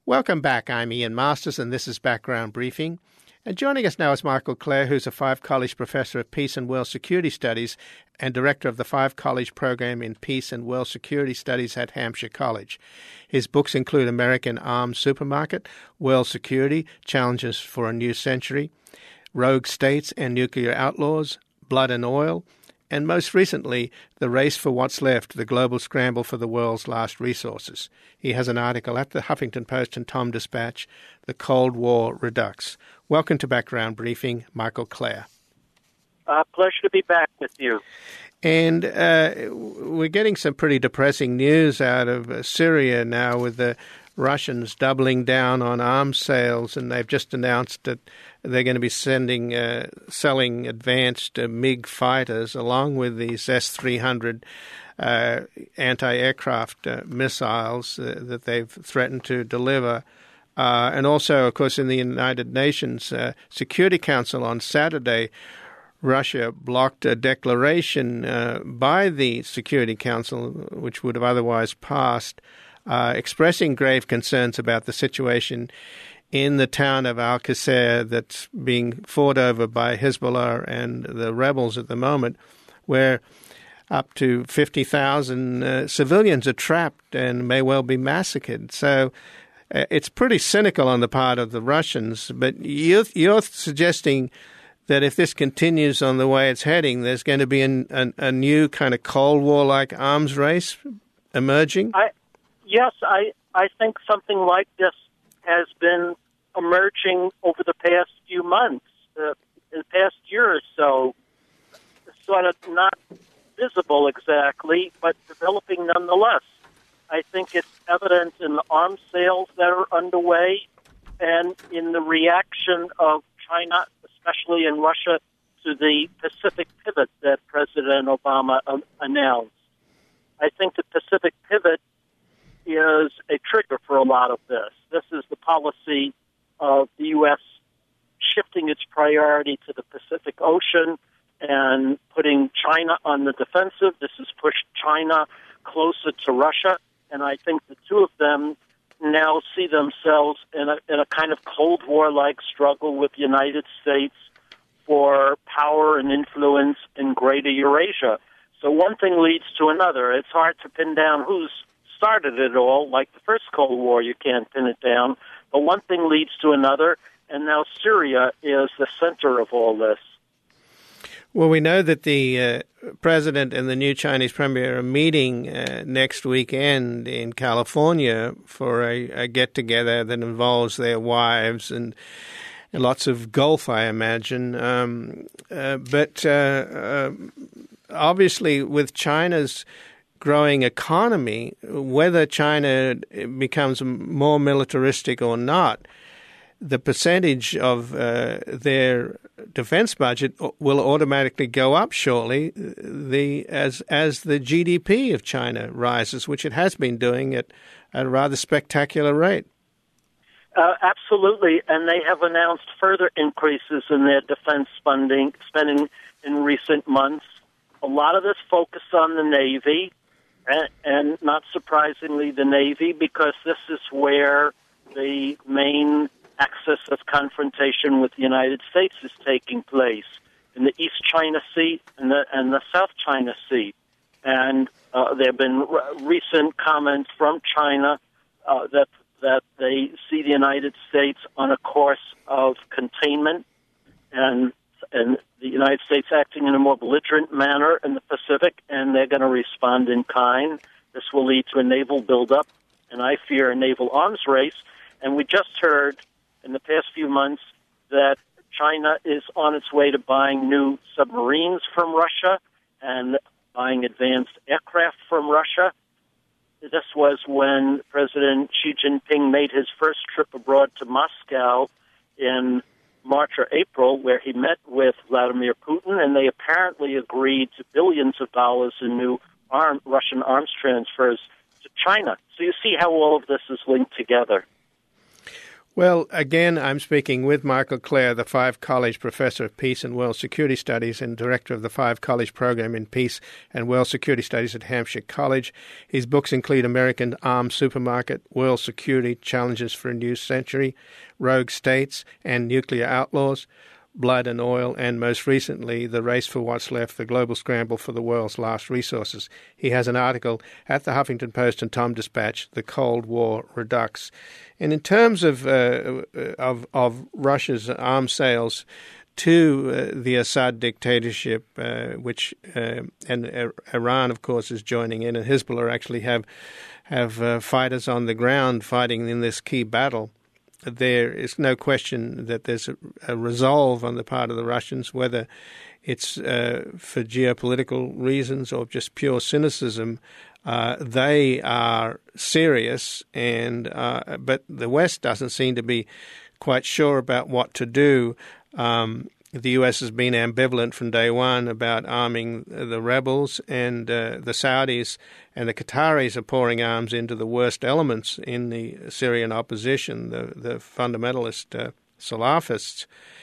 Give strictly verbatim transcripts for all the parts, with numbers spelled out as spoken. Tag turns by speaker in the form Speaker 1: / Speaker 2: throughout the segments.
Speaker 1: Welcome back. I'm Ian Masters, and this is Background Briefing. And joining us now is Michael Clare, who's a Five College Professor of Peace and World Security Studies and Director of the Five College Program in Peace and World Security Studies at Hampshire College. His books include American Arms Supermarket, World Security, Challenges for a New Century, Rogue States and Nuclear Outlaws, Blood and Oil, and most recently, The Race for What's Left, the Global Scramble for the World's Last Resources. He has an article at the Huffington Post and Tom Dispatch, The Cold War Redux. Welcome to Background Briefing, Michael Clare.
Speaker 2: Uh, pleasure to be back with you.
Speaker 1: And uh, we're getting some pretty depressing news out of uh, Syria now, with the Russians doubling down on arms sales, and they've just announced that they're going to be sending, uh, selling advanced uh, MiG fighters along with these S three hundred uh, anti-aircraft uh, missiles uh, that they've threatened to deliver. Uh, and also, of course, in the United Nations uh, Security Council on Saturday, Russia blocked a declaration uh, by the Security Council, which would have otherwise passed, uh, expressing grave concerns about the situation in the town of Al-Qusayr that's being fought over by Hezbollah and the rebels at the moment, where up to fifty thousand uh, civilians are trapped and may well be massacred. So uh, it's pretty cynical on the part of the Russians, but you're, you're suggesting that if this continues on the way it's heading, there's going to be an, an, a new kind of Cold War-like arms race emerging?
Speaker 2: I, yes, I, I think something like this has been emerging over the past few months, uh, in the past year or so, sort of not visible exactly, but developing nonetheless. I think it's evident in the arms sales that are underway and in the reaction of China, especially in Russia, to the Pacific pivot that President Obama um, announced. I think the Pacific pivot is a trigger for a lot of this. This is the policy of the U S shifting its priority to the Pacific Ocean and putting China on the defensive. This has pushed China closer to Russia, and I think the two of them now see themselves in a, in a kind of Cold War-like struggle with the United States for power and influence in Greater Eurasia. So one thing leads to another. It's hard to pin down who's started it all. Like the first Cold War, you can't pin it down. But one thing leads to another, and now Syria is the center of all this.
Speaker 1: Well, we know that the uh, president and the new Chinese premier are meeting uh, next weekend in California for a, a get-together that involves their wives and, and lots of golf, I imagine. Um, uh, but uh, uh, obviously, with China's growing economy, whether China becomes more militaristic or not, the percentage of uh, their defense budget will automatically go up shortly the as as the G D P of China rises, which it has been doing at, at a rather spectacular rate.
Speaker 2: Uh, absolutely, and they have announced further increases in their defense spending, spending in recent months. A lot of this focused on the Navy, and, and not surprisingly the Navy, because this is where the main axis of confrontation with the United States is taking place, in the East China Sea and the, and the South China Sea. And uh, there have been r- recent comments from China uh, that that they see the United States on a course of containment, and and the United States acting in a more belligerent manner in the Pacific, and they're going to respond in kind. This will lead to a naval buildup, and I fear a naval arms race. And we just heard in the past few months that China is on its way to buying new submarines from Russia and buying advanced aircraft from Russia. This was when President Xi Jinping made his first trip abroad to Moscow in March or April, where he met with Vladimir Putin, and they apparently agreed to billions of dollars in new arm, Russian arms transfers to China. So you see how all of this is linked together.
Speaker 1: Well, again, I'm speaking with Michael Klare, the Five College Professor of Peace and World Security Studies and Director of the Five College Program in Peace and World Security Studies at Hampshire College. His books include American Arms Supermarket, World Security Challenges for a New Century, Rogue States and Nuclear Outlaws, Blood and Oil, and most recently, The Race for What's Left, The Global Scramble for the World's Last Resources. He has an article at the Huffington Post and Tom Dispatch, The Cold War Redux. And in terms of uh, of, of Russia's arms sales to uh, the Assad dictatorship, uh, which uh, and uh, Iran, of course, is joining in, and Hezbollah actually have have uh, fighters on the ground fighting in this key battle. There is no question that there's a, a resolve on the part of the Russians, whether it's uh, for geopolitical reasons or just pure cynicism. Uh, they are serious, and uh, but the West doesn't seem to be quite sure about what to do. Um, the U S has been ambivalent from day one about arming the rebels, and uh, the Saudis and the Qataris are pouring arms into the worst elements in the Syrian opposition, the, the fundamentalist uh, Salafists.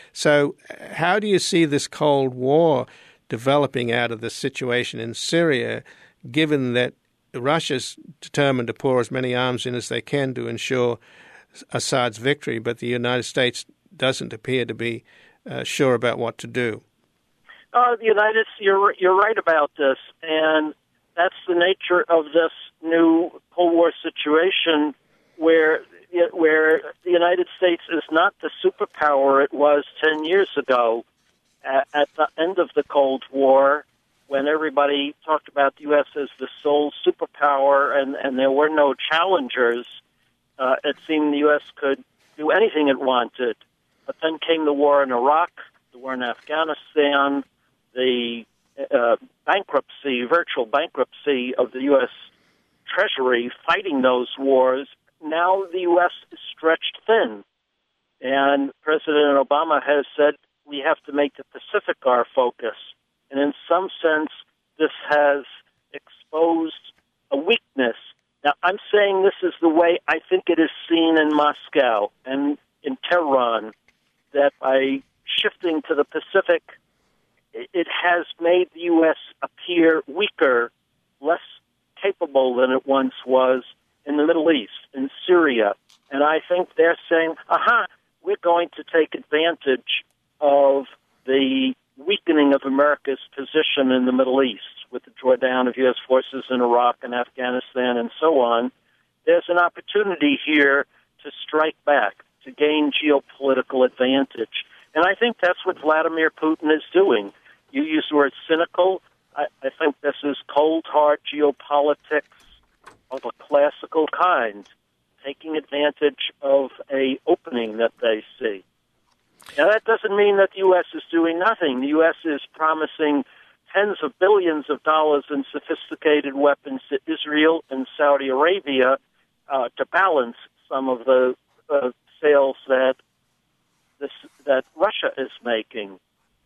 Speaker 1: So how do you see this Cold War developing out of the situation in Syria, given that Russia's determined to pour as many arms in as they can to ensure Assad's victory, but the United States doesn't appear to be uh, sure about what to do?
Speaker 2: Uh, the United, you're you're right about this, and that's the nature of this new Cold War situation, where where the United States is not the superpower it was ten years ago. At, at the end of the Cold War, when everybody talked about the U S as the sole superpower and, and there were no challengers, uh, it seemed the U S could do anything it wanted. But then came the war in Iraq, the war in Afghanistan, the uh, bankruptcy, virtual bankruptcy of the U S Treasury fighting those wars. Now the U S is stretched thin. And President Obama has said we have to make the Pacific our focus. And in some sense, this has exposed a weakness. Now, I'm saying this is the way I think it is seen in Moscow and in Tehran, that by shifting to the Pacific, it has made the U S appear weaker, less capable than it once was in the Middle East, in Syria. And I think they're saying, aha, we're going to take advantage of the weakening of America's position in the Middle East with the drawdown of U S forces in Iraq and Afghanistan and so on. There's an opportunity here to strike back, to gain geopolitical advantage. And I think that's what Vladimir Putin is doing. You use the word cynical. I, I think this is cold, hard geopolitics of a classical kind, taking advantage of a opening that they see. Now, that doesn't mean that the U S is doing nothing. The U S is promising tens of billions of dollars in sophisticated weapons to Israel and Saudi Arabia uh, to balance some of the uh, sales that this, that Russia is making.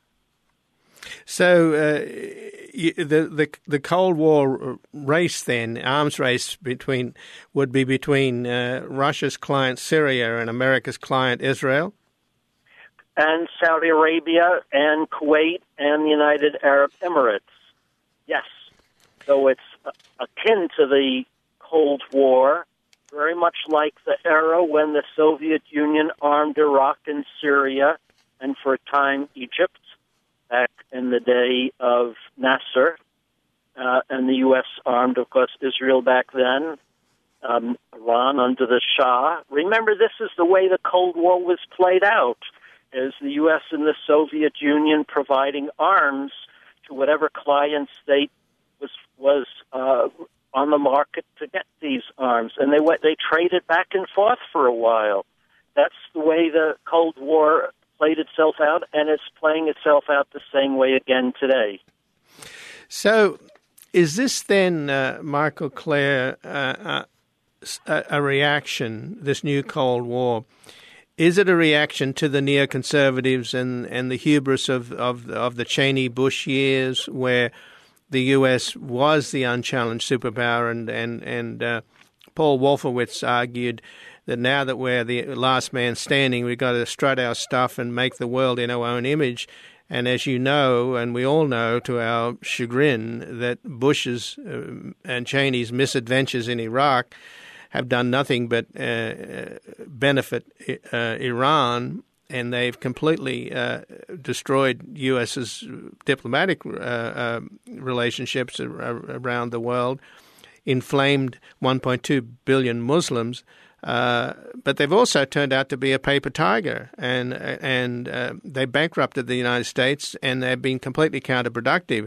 Speaker 1: So uh, the, the the Cold War race, then, arms race between would be between uh, Russia's client Syria and America's client Israel?
Speaker 2: And Saudi Arabia and Kuwait and the United Arab Emirates. Yes. So it's akin to the Cold War, very much like the era when the Soviet Union armed Iraq and Syria, and for a time Egypt, back in the day of Nasser, uh, and the U S armed, of course, Israel back then, um, Iran under the Shah. Remember, this is the way the Cold War was played out, as the U S and the Soviet Union providing arms to whatever client state was was uh, on the market to get these arms, and they went, they traded back and forth for a while. That's the way the Cold War played itself out, and it's playing itself out the same way again today.
Speaker 1: So, is this then, uh, Michael Klare, uh, a, a reaction, this new Cold War? Is it a reaction to the neoconservatives and, and the hubris of, of, of the Cheney-Bush years, where the U S was the unchallenged superpower, and and and uh, Paul Wolfowitz argued that now that we're the last man standing, we've got to strut our stuff and make the world in our own image. And as you know, and we all know to our chagrin, that Bush's uh, and Cheney's misadventures in Iraq have done nothing but uh, benefit uh, Iran, and they've completely uh, destroyed U S's diplomatic uh, uh, relationships around the world, inflamed one point two billion Muslims, uh, but they've also turned out to be a paper tiger, and and uh, they bankrupted the United States, and they've been completely counterproductive.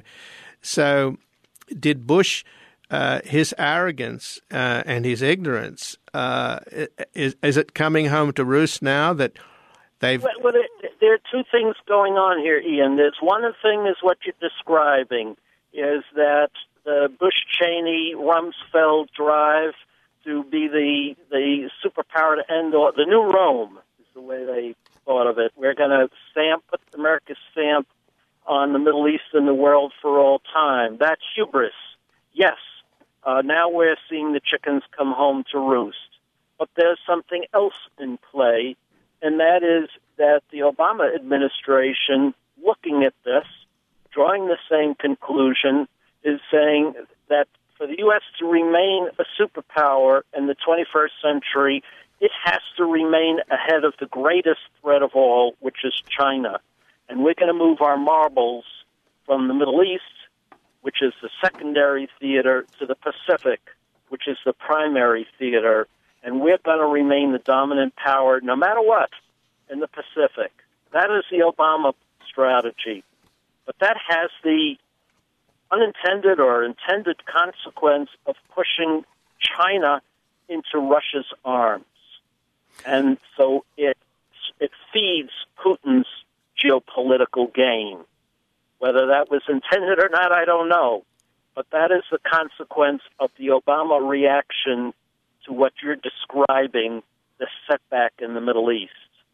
Speaker 1: So did Bush, uh, his arrogance uh, and his ignorance, uh, is, is it coming home to roost now that they've...
Speaker 2: Well, well, there are two things going on here, Ian. There's one thing is what you're describing, is that the Bush-Cheney-Rumsfeld drive to be the the superpower to end all, the new Rome is the way they thought of it. We're going to stamp, put America's stamp on the Middle East and the world for all time. That's hubris. Yes, uh, now we're seeing the chickens come home to roost. But there's something else in play, and that is that the Obama administration, looking at this, drawing the same conclusion, is saying that for the U S to remain a superpower in the twenty-first century, it has to remain ahead of the greatest threat of all, which is China. And we're going to move our marbles from the Middle East, which is the secondary theater, to the Pacific, which is the primary theater. And we're going to remain the dominant power no matter what in the Pacific. That is the Obama strategy. But that has the unintended or intended consequence of pushing China into Russia's arms. And so it it feeds Putin's geopolitical game. Whether that was intended or not, I don't know. But that is the consequence of the Obama reaction to what you're describing, the setback in the Middle East.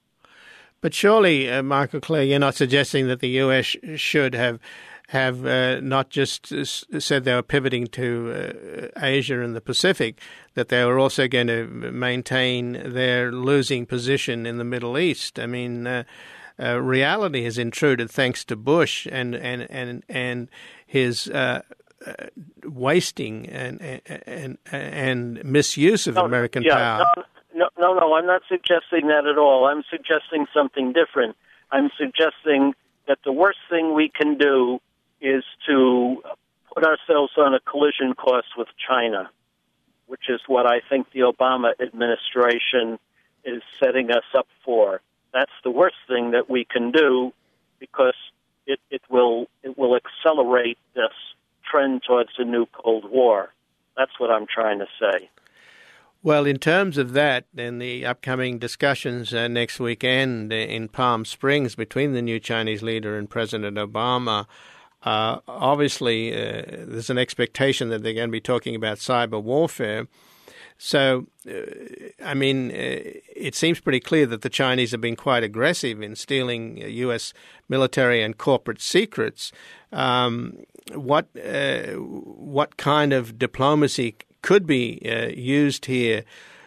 Speaker 1: But surely, uh, Michael Clare, you're not suggesting that the U S should have have uh, not just said they were pivoting to uh, Asia and the Pacific, that they were also going to maintain their losing position in the Middle East. I mean, uh, uh, reality has intruded thanks to Bush and and and and his uh, uh, wasting and and and misuse of
Speaker 2: no,
Speaker 1: American
Speaker 2: yeah,
Speaker 1: power.
Speaker 2: No, no, no, no, I'm not suggesting that at all. I'm suggesting something different. I'm suggesting that the worst thing we can do is to put ourselves on a collision course with China, which is what I think the Obama administration is setting us up for. That's the worst thing that we can do, because it, it will it will accelerate this trend towards a new Cold War. That's what I'm trying to say.
Speaker 1: Well, in terms of that, in the upcoming discussions uh, next weekend in Palm Springs between the new Chinese leader and President Obama, uh, obviously uh, there's an expectation that they're going to be talking about cyber warfare. So, uh, I mean, uh, it seems pretty clear that the Chinese have been quite aggressive in stealing U S military and corporate secrets. Um, what uh, what kind of diplomacy could be uh, used here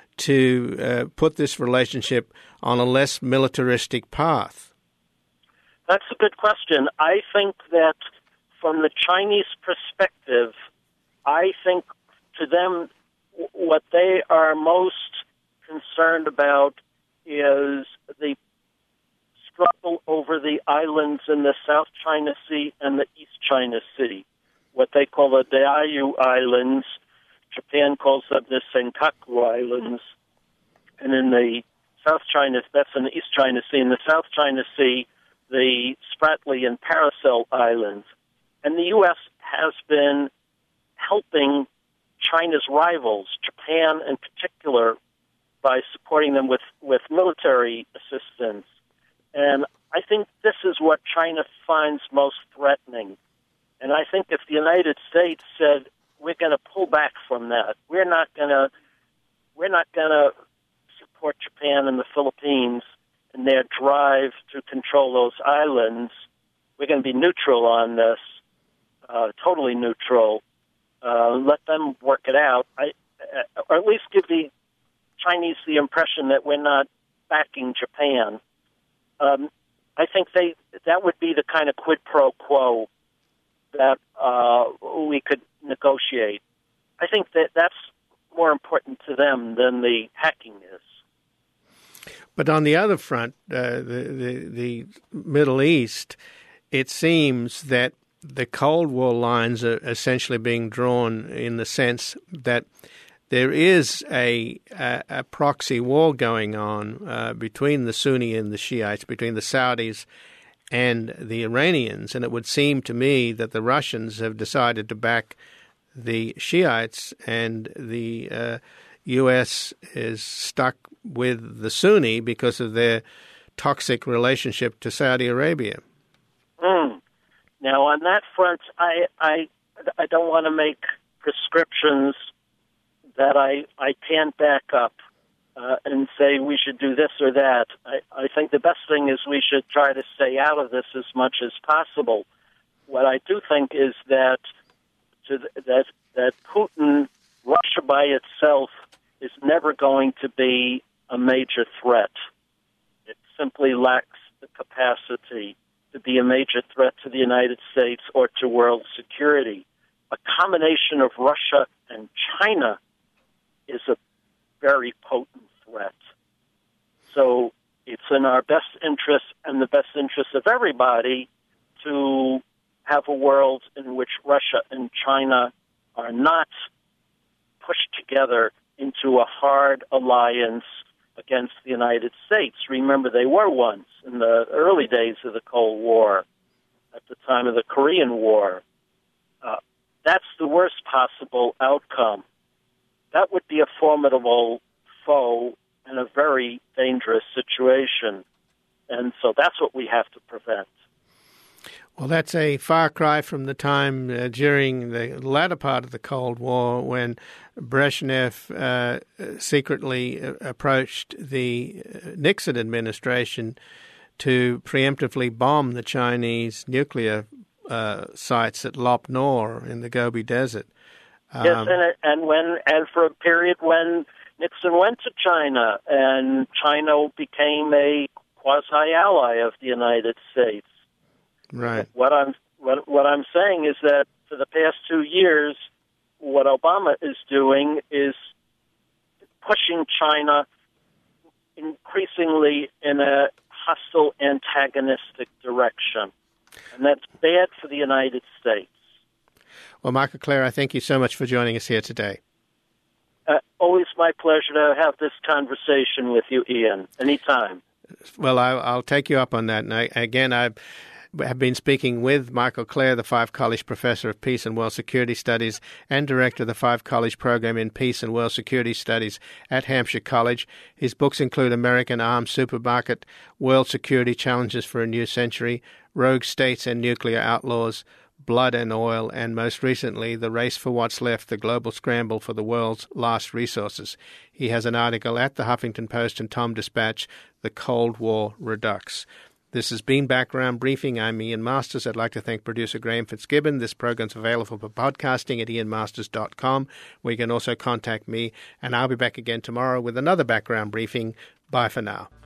Speaker 1: to uh, put this relationship on a less militaristic path?
Speaker 2: That's a good question. I think that from the Chinese perspective, I think to them what they are most concerned about is the struggle over the islands in the South China Sea and the East China Sea, what they call the Diaoyu Islands. Japan calls them the Senkaku Islands. And in the South China, that's in the East China Sea. In the South China Sea, the Spratly and Paracel Islands. And the U S has been helping China's rivals, Japan in particular, by supporting them with, with military assistance. And I think this is what China finds most threatening. And I think if the United States said, we're going to pull back from that, we're not going to we're not going to support Japan and the Philippines in their drive to control those islands, we're going to be neutral on this, uh, totally neutral. Uh, let them work it out, I, or at least give the Chinese the impression that we're not backing Japan. Um, I think they that would be the kind of quid pro quo that uh, we could negotiate. I think that that's more important to them than the hacking is.
Speaker 1: But on the other front, uh, the, the the Middle East, it seems that the Cold War lines are essentially being drawn in the sense that there is a, a, a proxy war going on uh, between the Sunni and the Shiites, between the Saudis and the Iranians. And it would seem to me that the Russians have decided to back the Shiites, and the uh, U S is stuck with the Sunni because of their toxic relationship to Saudi Arabia.
Speaker 2: Mm. Now, on that front, I, I, I don't want to make prescriptions that I, I can't back up uh, and say we should do this or that. I, I think the best thing is we should try to stay out of this as much as possible. What I do think is that to the, that that Putin, Russia by itself, is never going to be a major threat. It simply lacks the capacity to be a major threat to the United States or to world security. A combination of Russia and China is a very potent threat. So it's in our best interest and the best interest of everybody to have a world in which Russia and China are not pushed together into a hard alliance against the United States. Remember, they were once in the early days of the Cold War, at the time of the Korean War. Uh, that's the worst possible outcome. That would be a formidable foe and a very dangerous situation. And so that's what we have to prevent.
Speaker 1: Well, that's a far cry from the time uh, during the latter part of the Cold War when Brezhnev uh, secretly approached the Nixon administration to preemptively bomb the Chinese nuclear uh, sites at Lop Nor in the Gobi Desert. Um,
Speaker 2: yes, and, it, and when and for a period when Nixon went to China and China became a quasi-ally of the United States.
Speaker 1: Right.
Speaker 2: What I'm what, what I'm saying is that for the past two years, what Obama is doing is pushing China increasingly in a hostile, antagonistic direction, and that's bad for the United States.
Speaker 1: Well, Michael Klare, I thank you so much for joining us here today.
Speaker 2: Uh, always my pleasure to have this conversation with you, Ian. Anytime.
Speaker 1: Well, I, I'll take you up on that. And I, again, I've have been speaking with Michael Klare, the Five College Professor of Peace and World Security Studies and Director of the Five College Program in Peace and World Security Studies at Hampshire College. His books include American Arms Supermarket, World Security Challenges for a New Century, Rogue States and Nuclear Outlaws, Blood and Oil, and most recently, The Race for What's Left, The Global Scramble for the World's Last Resources. He has an article at the Huffington Post and Tom Dispatch, The Cold War Redux. This has been Background Briefing. I'm Ian Masters. I'd like to thank producer Graham Fitzgibbon. This program's available for podcasting at ian masters dot com, where you can also contact me, and I'll be back again tomorrow with another Background Briefing. Bye for now.